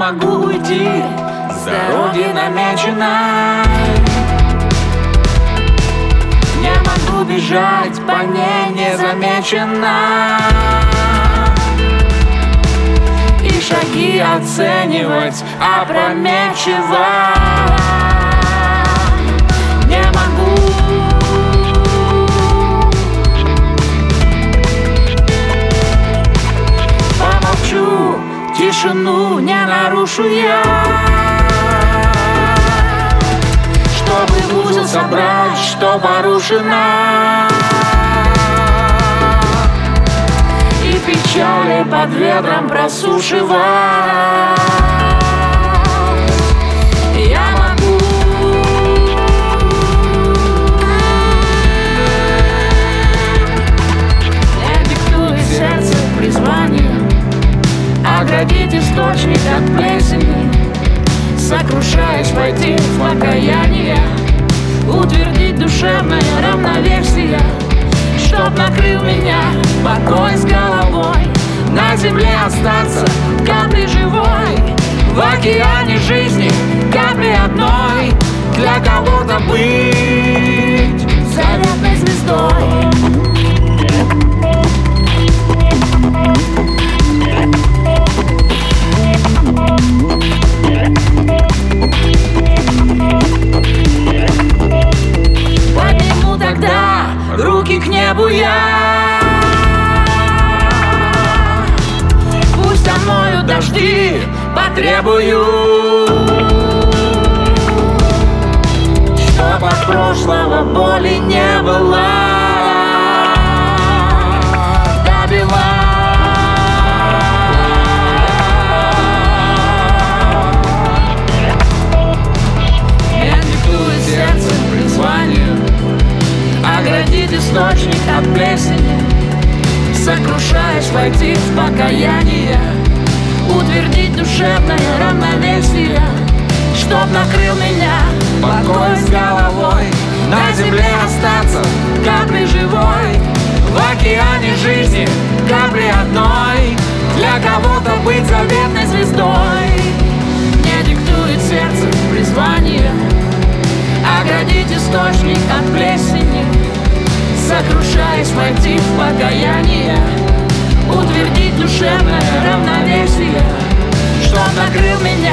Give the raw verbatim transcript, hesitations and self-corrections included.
могу уйти с дороги намеченной, не могу бежать по ней незамеченно и шаги оценивать опрометчиво. Не могу. Помолчу, тишину не нарушу я, чтобы в узел собрать, что порушено, и печали под ветром просушивать. Я могу. Мне диктует сердце призвание оградить источник от плесени, сокрушаясь войти в покаяние, утвердить душевное равновесие, чтоб накрыл меня покой с головой, на земле остаться каплей живой, в океане жизни капли одной, для кого-то быть заветной звездой. Подниму тогда руки к небу я, пусть омою дожди, потребую, чтоб от прошлого боли не было. Оградить источник от плесени, сокрушаясь войти в покаяние, утвердить душевное равновесие, чтоб накрыл меня покой с головой, на земле остаться каплей живой, в океане жизни капли одной, для кого-то быть заветной звездой. Мне диктует сердце призвание оградить источник от плесени, сокрушаясь войти в покаяние, утвердить душевное равновесие, чтоб накрыл меня